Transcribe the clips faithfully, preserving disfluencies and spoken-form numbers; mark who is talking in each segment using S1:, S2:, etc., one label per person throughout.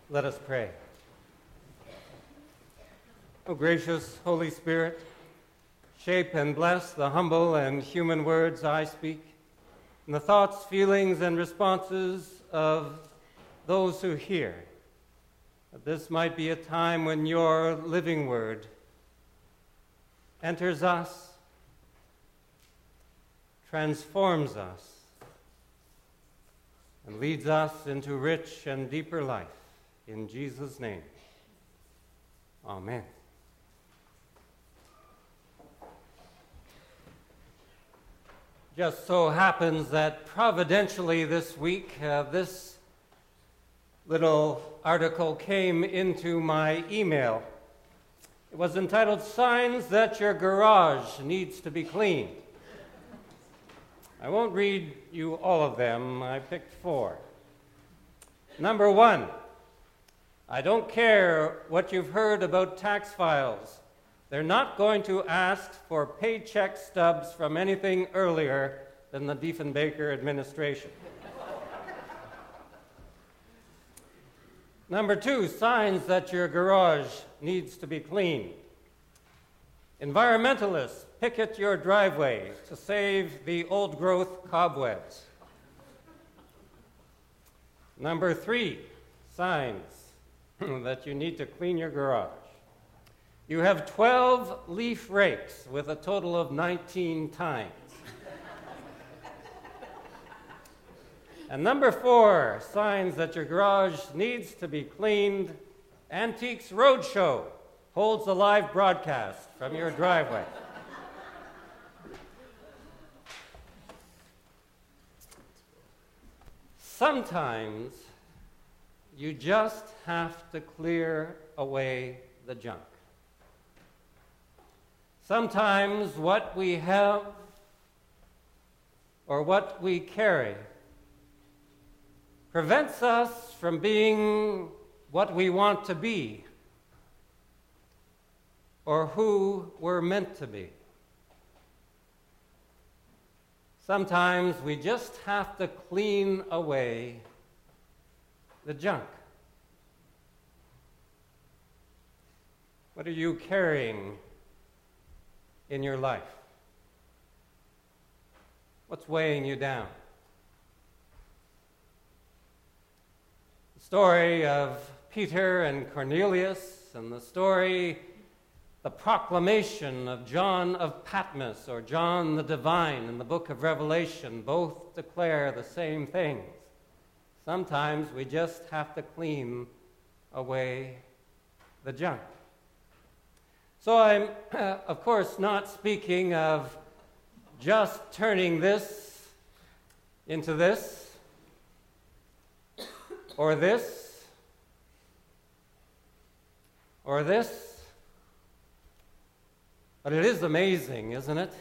S1: Let us pray. O gracious Holy Spirit, shape and bless the humble and human words I speak, and the thoughts, feelings, and responses of those who hear, that this might be a time when your living word enters us, transforms us, and leads us into rich and deeper life. In Jesus' name, amen. Just so happens that providentially this week, uh, this little article came into my email. It was entitled, "Signs That Your Garage Needs to Be Cleaned." I won't read you all of them. I picked four. Number one, I don't care what you've heard about tax files. They're not going to ask for paycheck stubs from anything earlier than the Diefenbaker administration. Number two, signs that your garage needs to be cleaned. Environmentalists picket your driveway to save the old-growth cobwebs. Number three, signs that you need to clean your garage. You have twelve leaf rakes with a total of nineteen tines. And number four, signs that your garage needs to be cleaned. Antiques Roadshow holds a live broadcast from your driveway. Sometimes you just have to clear away the junk. Sometimes what we have or what we carry prevents us from being what we want to be or who we're meant to be. Sometimes we just have to clean away the junk. What are you carrying in your life? What's weighing you down? The story of Peter and Cornelius, and the story, the proclamation of John of Patmos, or John the Divine in the book of Revelation, both declare the same things. Sometimes we just have to clean away the junk. So I'm, uh, of course, not speaking of just turning this into this, or this, or this. But it is amazing, isn't it?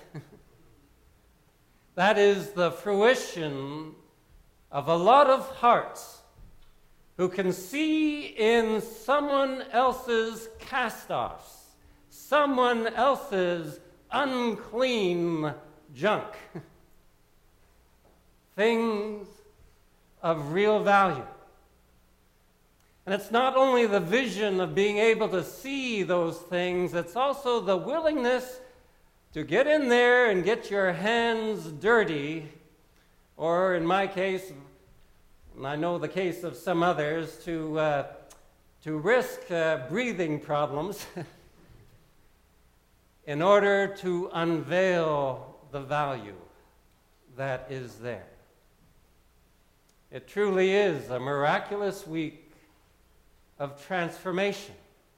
S1: That is the fruition of a lot of hearts who can see in someone else's cast-offs, someone else's unclean junk, things of real value. And it's not only the vision of being able to see those things, it's also the willingness to get in there and get your hands dirty, or in my case, and I know the case of some others, to, uh, to risk uh, breathing problems in order to unveil the value that is there. It truly is a miraculous week of transformation.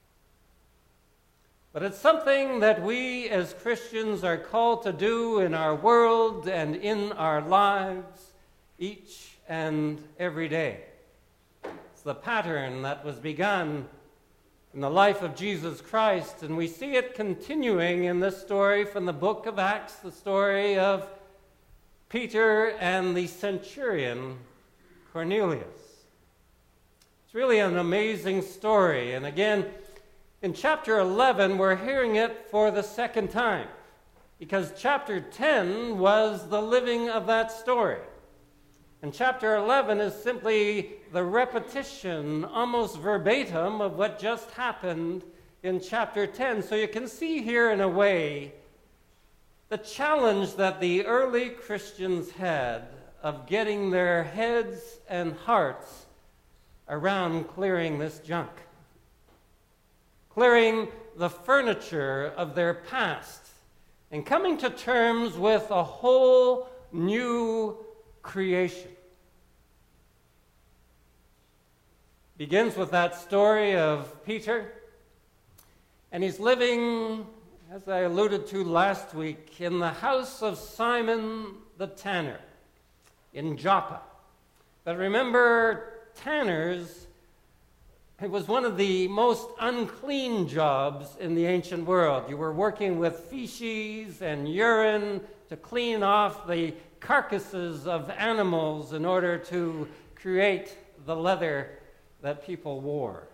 S1: But it's something that we as Christians are called to do in our world and in our lives each and every day. It's the pattern that was begun in the life of Jesus Christ, and we see it continuing in this story from the book of Acts, the story of Peter and the centurion Cornelius. It's really an amazing story, and again, in chapter eleven, we're hearing it for the second time, because chapter ten was the living of that story. And chapter eleven is simply the repetition, almost verbatim, of what just happened in chapter ten. So you can see here, in a way, the challenge that the early Christians had of getting their heads and hearts around clearing this junk, clearing the furniture of their past, and coming to terms with a whole new creation. Begins with that story of Peter, and he's living, as I alluded to last week, in the house of Simon the tanner in Joppa. But remember, tanners, it was one of the most unclean jobs in the ancient world. You were working with feces and urine to clean off the carcasses of animals in order to create the leather that people wore.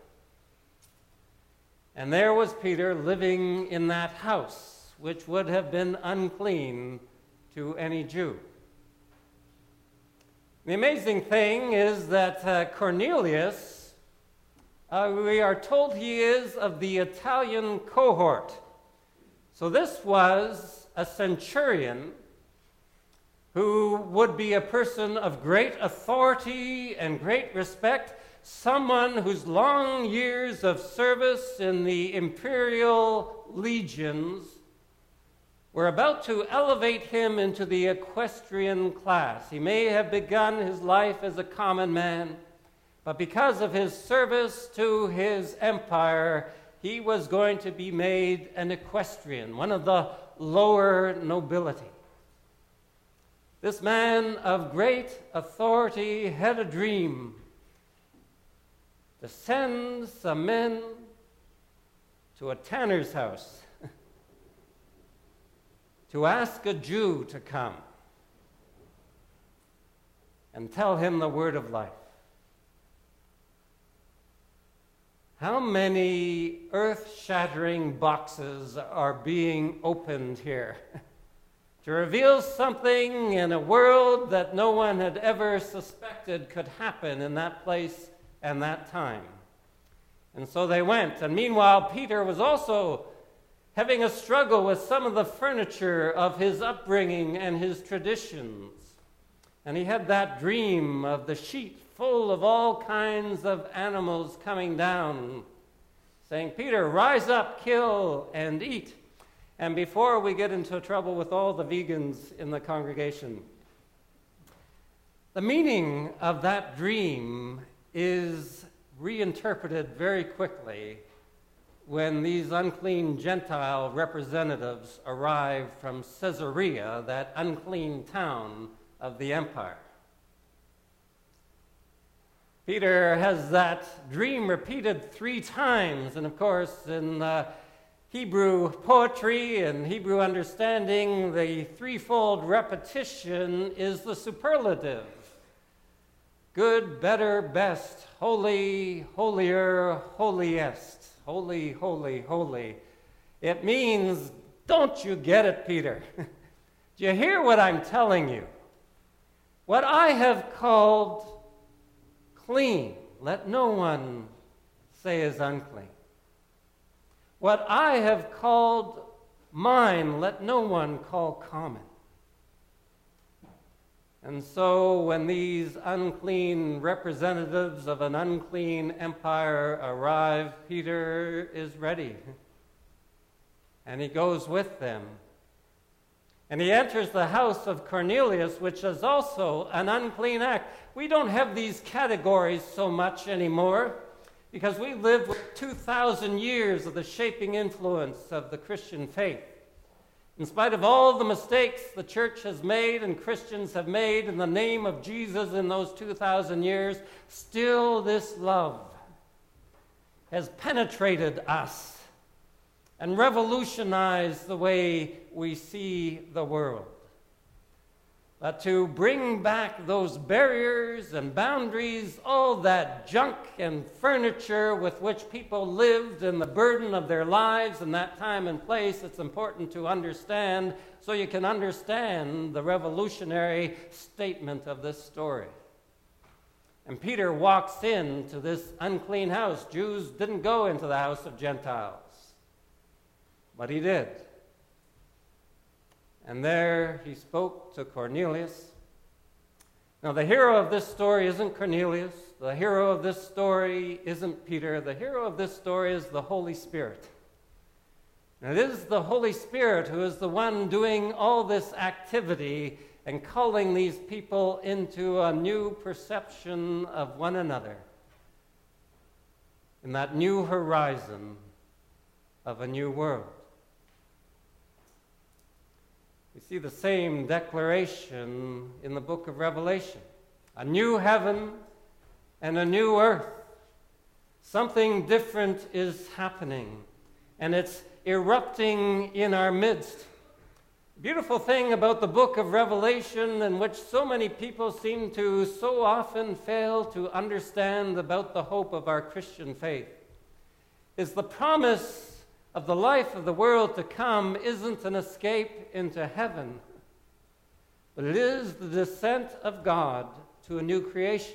S1: And there was Peter living in that house, which would have been unclean to any Jew. The amazing thing is that uh, Cornelius, uh, we are told he is of the Italian cohort. So this was a centurion who would be a person of great authority and great respect, someone whose long years of service in the imperial legions were about to elevate him into the equestrian class. He may have begun his life as a common man, but because of his service to his empire, he was going to be made an equestrian, one of the lower nobility. This man of great authority had a dream to send some men to a tanner's house to ask a Jew to come and tell him the word of life. How many earth-shattering boxes are being opened here to reveal something in a world that no one had ever suspected could happen in that place and that time? And so they went. And meanwhile, Peter was also having a struggle with some of the furniture of his upbringing and his traditions. And he had that dream of the sheet full of all kinds of animals coming down, saying, Peter, rise up, kill, and eat. And before we get into trouble with all the vegans in the congregation, the meaning of that dream is reinterpreted very quickly when these unclean Gentile representatives arrived from Caesarea, that unclean town of the empire. Peter has that dream repeated three times, and of course in uh, Hebrew poetry and Hebrew understanding, the threefold repetition is the superlative. Good, better, best, holy, holier, holiest. Holy, holy, holy. It means, don't you get it, Peter? Do you hear what I'm telling you? What I have called clean, let no one say is unclean. What I have called mine, let no one call common. And so when these unclean representatives of an unclean empire arrive, Peter is ready. And he goes with them. And he enters the house of Cornelius, which is also an unclean act. We don't have these categories so much anymore because we live with two thousand years of the shaping influence of the Christian faith. In spite of all the mistakes the church has made and Christians have made in the name of Jesus in those two thousand years, still this love has penetrated us and revolutionized the way we see the world. but to bring back those barriers and boundaries, all that junk and furniture with which people lived and the burden of their lives in that time and place. It's important to understand so you can understand the revolutionary statement of this story. And Peter walks into this unclean house. Jews didn't go into the house of Gentiles, but he did. And there he spoke to Cornelius. Now, the hero of this story isn't Cornelius. The hero of this story isn't Peter. The hero of this story is the Holy Spirit. And it is the Holy Spirit who is the one doing all this activity and calling these people into a new perception of one another in that new horizon of a new world. We see the same declaration in the book of Revelation. A new heaven and a new earth. Something different is happening, and it's erupting in our midst. Beautiful thing about the book of Revelation, in which so many people seem to so often fail to understand about the hope of our Christian faith, is the promise of the life of the world to come isn't an escape into heaven, but it is the descent of God to a new creation.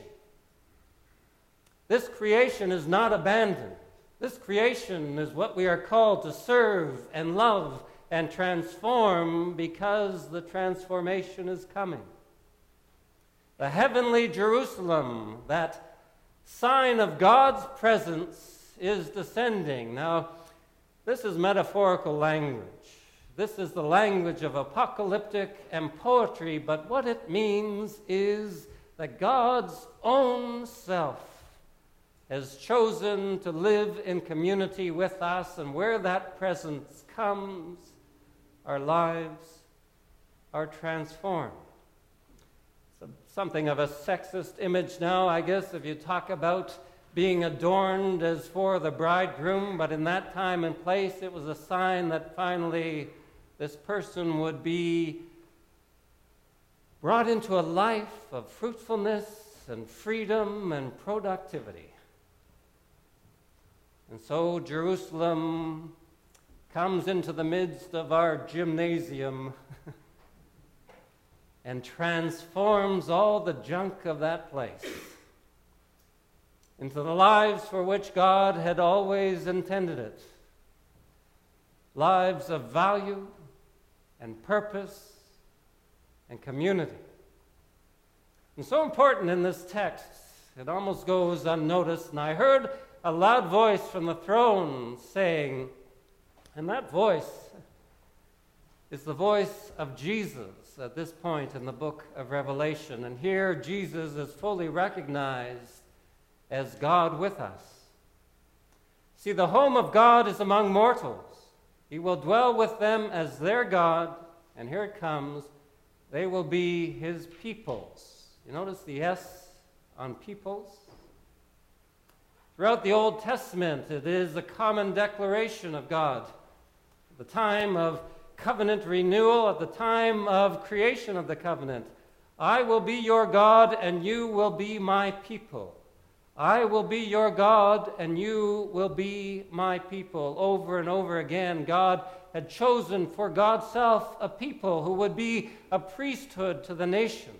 S1: This creation is not abandoned. This creation is what we are called to serve and love and transform, because the transformation is coming. The heavenly Jerusalem, that sign of God's presence, is descending. Now, this is metaphorical language. This is the language of apocalyptic and poetry, but what it means is that God's own self has chosen to live in community with us, and where that presence comes, our lives are transformed. It's a, something of a sexist image now, I guess, if you talk about being adorned as for the bridegroom, but in that time and place it was a sign that finally this person would be brought into a life of fruitfulness and freedom and productivity. And so Jerusalem comes into the midst of our gymnasium and transforms all the junk of that place into the lives for which God had always intended it. Lives of value and purpose and community. And so important in this text, it almost goes unnoticed. And I heard a loud voice from the throne saying, and that voice is the voice of Jesus at this point in the book of Revelation. And here Jesus is fully recognized as God with us. See, the home of God is among mortals. He will dwell with them as their God, and here it comes, they will be his peoples. You notice the S on peoples? Throughout the Old Testament, it is a common declaration of God. At the time of covenant renewal, at the time of creation of the covenant, I will be your God, and you will be my people. I will be your God, and you will be my people. Over and over again, God had chosen for God's self a people who would be a priesthood to the nations.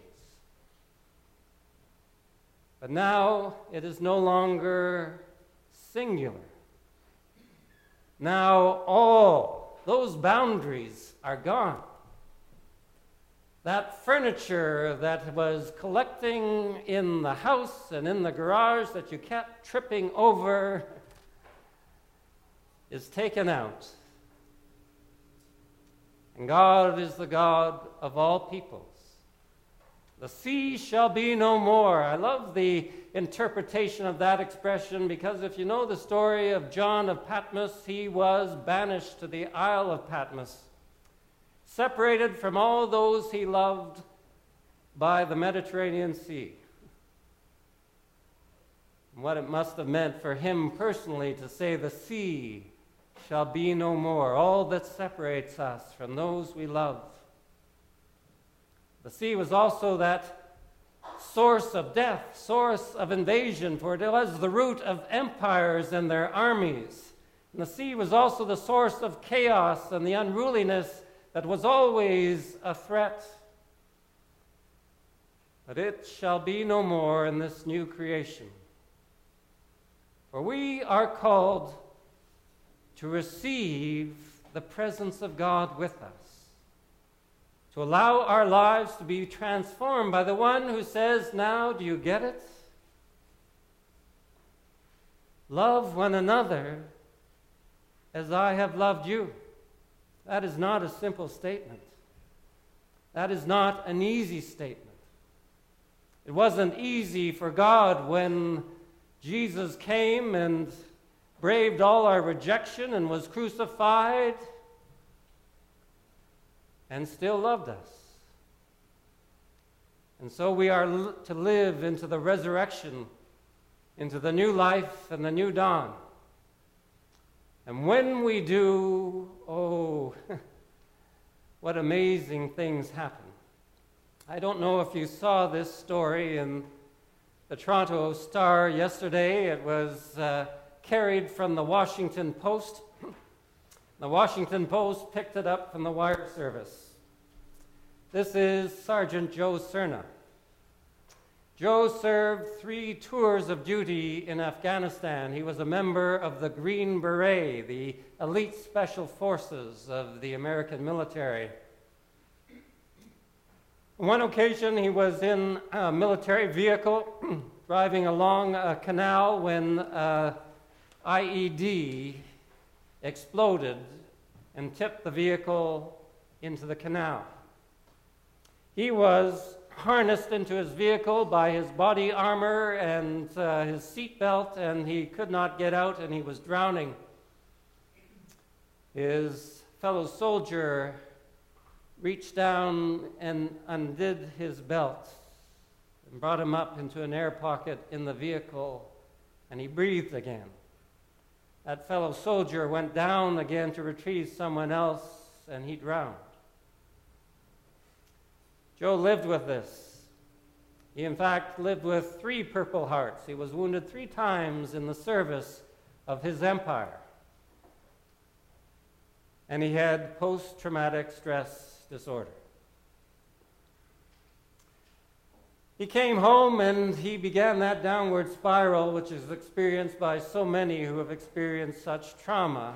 S1: But now it is no longer singular. Now all those boundaries are gone. That furniture that was collecting in the house and in the garage that you kept tripping over is taken out. And God is the God of all peoples. The sea shall be no more. I love the interpretation of that expression, because if you know the story of John of Patmos, he was banished to the Isle of Patmos, separated from all those he loved by the Mediterranean Sea. And what it must have meant for him personally to say, the sea shall be no more, all that separates us from those we love. The sea was also that source of death, source of invasion, for it was the root of empires and their armies. And the sea was also the source of chaos and the unruliness that was always a threat. But it shall be no more in this new creation. For we are called to receive the presence of God with us, to allow our lives to be transformed by the one who says, now, do you get it? Love one another as I have loved you. That is not a simple statement. That is not an easy statement. It wasn't easy for God when Jesus came and braved all our rejection and was crucified and still loved us. And so we are to live into the resurrection, into the new life and the new dawn. And when we do, oh, what amazing things happen. I don't know if you saw this story in the Toronto Star yesterday. It was uh, carried from the Washington Post. The Washington Post picked it up from the wire service. This is Sergeant Joe Cerna. Joe served three tours of duty in Afghanistan. He was a member of the Green Beret, the elite special forces of the American military. On one occasion, he was in a military vehicle driving along a canal when an I E D exploded and tipped the vehicle into the canal. He was harnessed into his vehicle by his body armor and uh, his seat belt, and he could not get out, and he was drowning. His fellow soldier reached down and undid his belt and brought him up into an air pocket in the vehicle, and he breathed again. That fellow soldier went down again to retrieve someone else, and he drowned. Joe lived with this. He, in fact, lived with three Purple Hearts. He was wounded three times in the service of his empire. And he had post-traumatic stress disorder. He came home and he began that downward spiral, which is experienced by so many who have experienced such trauma.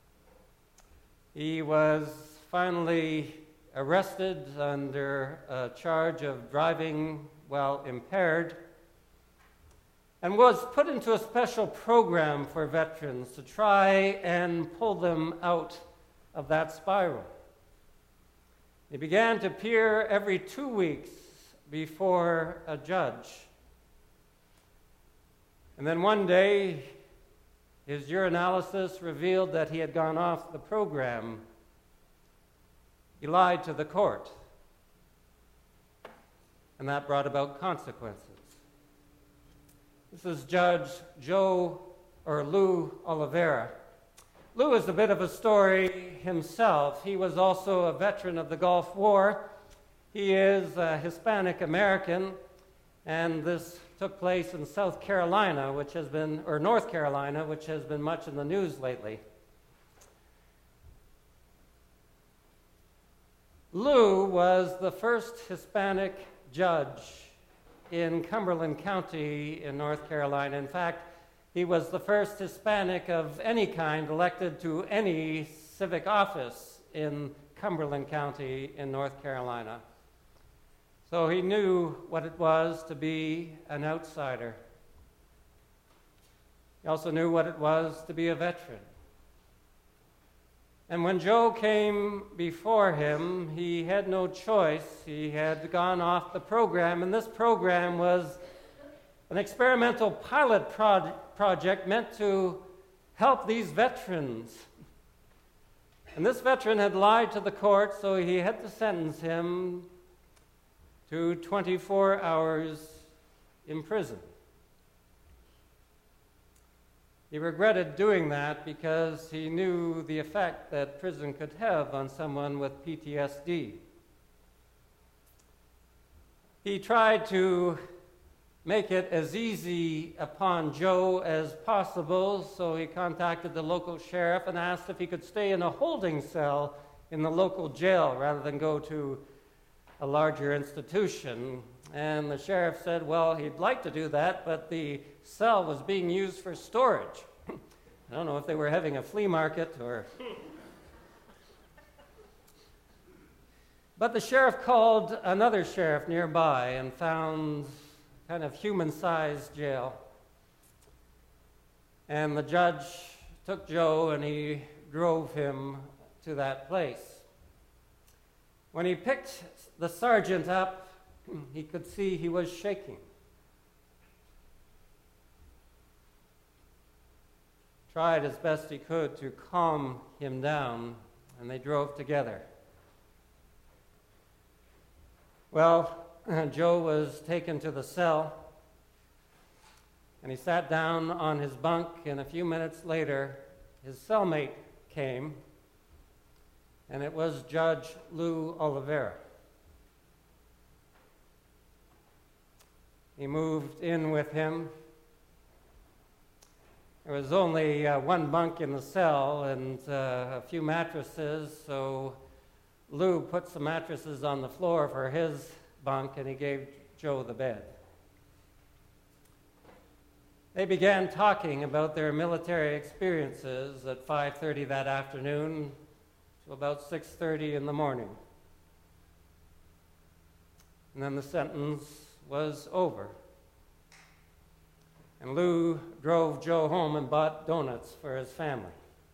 S1: He was finally arrested under a charge of driving while impaired and was put into a special program for veterans to try and pull them out of that spiral. He began to appear every two weeks before a judge. And then one day, his urinalysis revealed that he had gone off the program. He lied to the court, and that brought about consequences. This is Judge Joe, or Lou Oliveira. Lou is a bit of a story himself. He was also a veteran of the Gulf War. He is a Hispanic American, and this took place in South Carolina, which has been, or North Carolina, which has been much in the news lately. Lou was the first Hispanic judge in Cumberland County in North Carolina. In fact, he was the first Hispanic of any kind elected to any civic office in Cumberland County in North Carolina. So he knew what it was to be an outsider. He also knew what it was to be a veteran. And when Joe came before him, he had no choice. He had gone off the program, and this program was an experimental pilot pro- project meant to help these veterans. And this veteran had lied to the court, so he had to sentence him to twenty-four hours in prison. He regretted doing that because he knew the effect that prison could have on someone with P T S D. he tried to make it as easy upon Joe as possible, so he contacted the local sheriff and asked if he could stay in a holding cell in the local jail rather than go to a larger institution. And the sheriff said, well, he'd like to do that, but the cell was being used for storage. I don't know if they were having a flea market or... But the sheriff called another sheriff nearby and found kind of human-sized jail. And the judge took Joe and he drove him to that place. When he picked the sergeant up, he could see he was shaking. Tried as best he could to calm him down, and they drove together. Well, Joe was taken to the cell, and he sat down on his bunk, and a few minutes later, his cellmate came, and it was Judge Lou Oliveira. He moved in with him. There was only uh, one bunk in the cell and uh, a few mattresses, so Lou put some mattresses on the floor for his bunk, and he gave Joe the bed. They began talking about their military experiences at five thirty that afternoon to about six thirty in the morning. And then the sentence was over. And Lou drove Joe home and bought donuts for his family.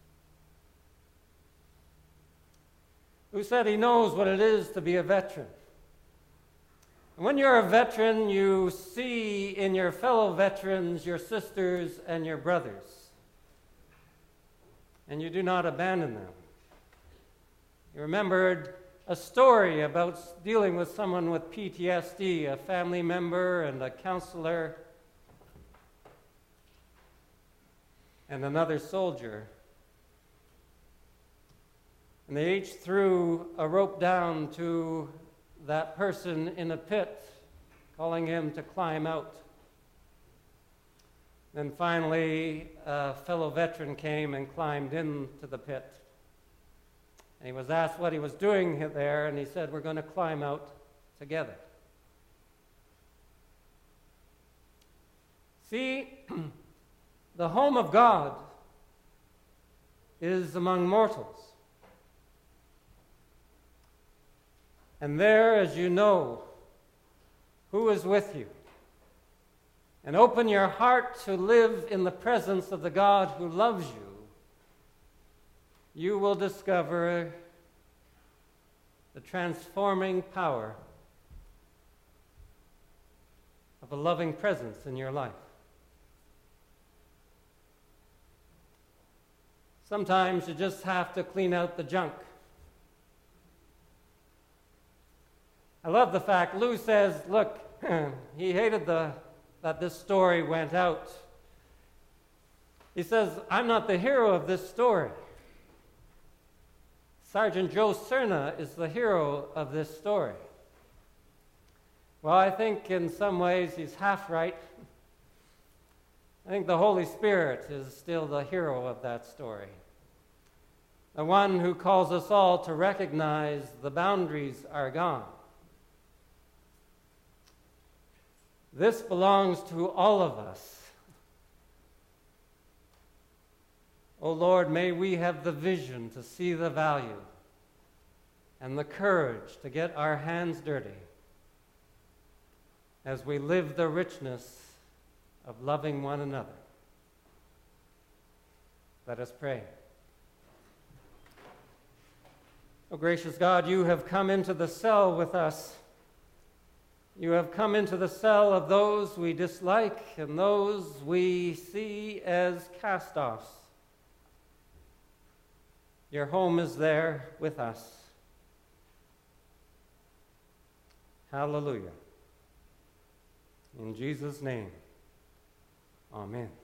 S1: Lou said he knows what it is to be a veteran. And when you're a veteran, you see in your fellow veterans your sisters and your brothers. And you do not abandon them. He remembered a story about dealing with someone with P T S D, a family member and a counselor and another soldier. And they each threw a rope down to that person in a pit, calling him to climb out. Then finally, a fellow veteran came and climbed into the pit. And he was asked what he was doing there, and he said, we're going to climb out together. See, the home of God is among mortals. And there, as you know, who is with you. And open your heart to live in the presence of the God who loves you, you will discover the transforming power of a loving presence in your life. Sometimes you just have to clean out the junk. I love the fact Lou says, look, he hated the, that this story went out. He says, I'm not the hero of this story. Sergeant Joe Cerna is the hero of this story. Well, I think in some ways he's half right. I think the Holy Spirit is still the hero of that story. The one who calls us all to recognize the boundaries are gone. This belongs to all of us. Oh Lord, may we have the vision to see the value and the courage to get our hands dirty as we live the richness of loving one another. Let us pray. Oh gracious God, you have come into the cell with us. You have come into the cell of those we dislike and those we see as cast-offs. Your home is there with us. Hallelujah. In Jesus' name, amen.